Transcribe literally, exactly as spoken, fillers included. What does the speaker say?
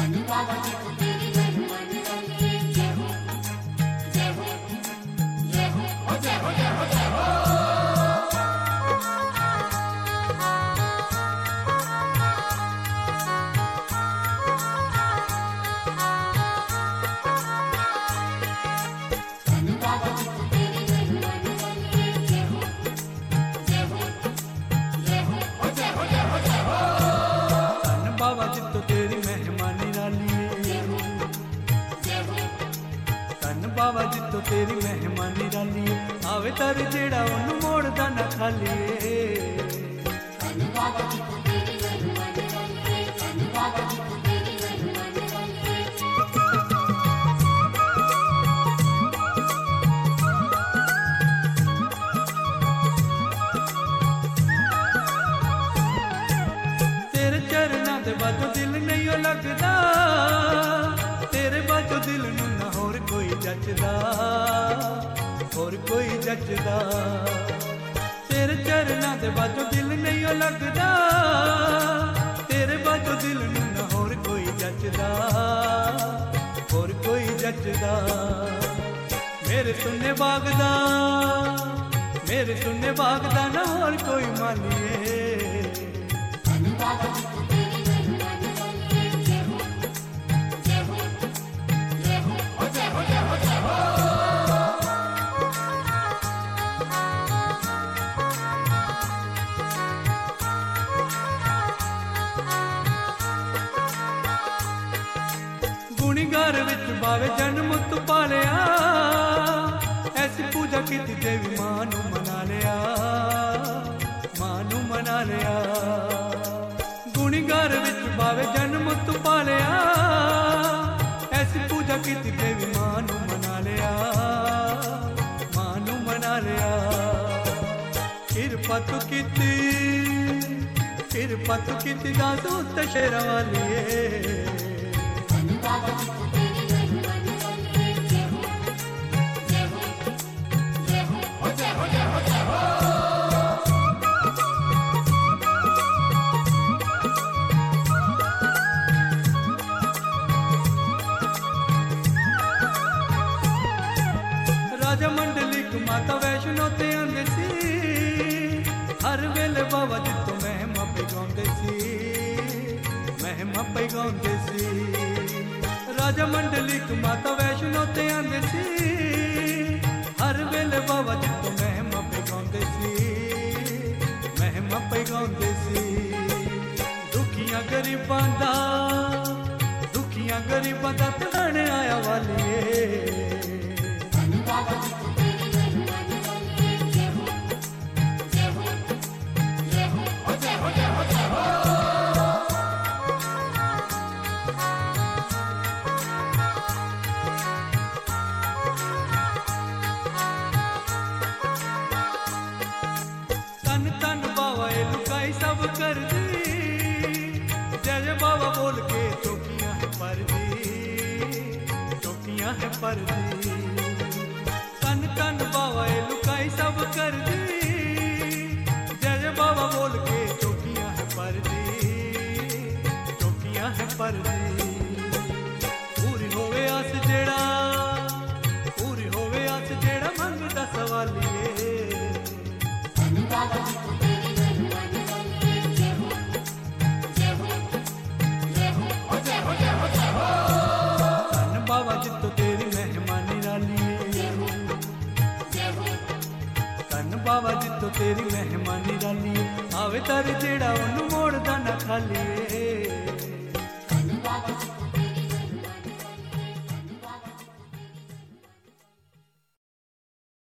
बाबा जी तो तेरी मेहमानी राली आवे तर जेड़ा ओनू मोड़दा ना खाली बाबा जी तो तेरी मेहमानी राली बाबा जी तो तेरी मेहमानी राली तेरे चरना दे बाजो दिल नहीं लगदा तेरे बाजो दिल नू ना होर कोई जचदा होर कोई जचदा तेरे चरना दे बाजो दिल नहीं लगदा तेरे बाजो दिल नू ना होर कोई जचदा होर कोई जचदा मेरे सुनने बागदा मेरे सुनने बागदा ना होर कोई मानिए गुणीगार विच बावे जन्म तू पालिया ऐसी पूजा की देवी मां नू मना लिया मां नू मना लिया गुणीगार विच बावे जन्म तू पालिया ऐसी पूजा की देवी मां नू मना लिया मां नू मना लिया किरपा तू कीती किरपा तू कीती दास उत्ते शेरा वाली बाबा जी तो तेरी मेहमानी राली जय हो जय हो जय हो ओ जय हो जय हो जय हो राजा मंडलिक माता वैष्णो ते आंदे सी हर वेले बाबा जी तो महिमा पे गाउंदे सी महिमा पे गाउंदे सी राजा मंडलिक माता वैष्णो ते आंदे सी हर वेले बाबा जी तो महिमा पे गाउंदे सी महिमा पे गाउंदे सी दुखियां गरीबां दा दुखियां गरीबां दा ताने आया वाली बाबा जी तो तेरी मेहमानी राली जय हो जय हो जय हो ओ जय हो जय हो जय हो सब कर दी जय जय बाबा बोल के चौकियां है पर दी चौकियां है पर दी तन तन बाबा लुकाई सब कर दी जय जय बाबा बोल के चौकियां है पर दी चौकियां है पर दी पूरी होवे आस जेड़ा पूरी होवे आस जेड़ा मंगदा सवालिए बाबा जी तो तेरी मेहमानी राली जय हो जय हो जय हो ओ जय हो जय हो जय हो धन बाबा जी तो तेरी मेहमानी राली जय हो जय हो धन बाबा जी तो तेरी मेहमानी राली आवे तर जेड़ा ओनू मोड़दा ना खाली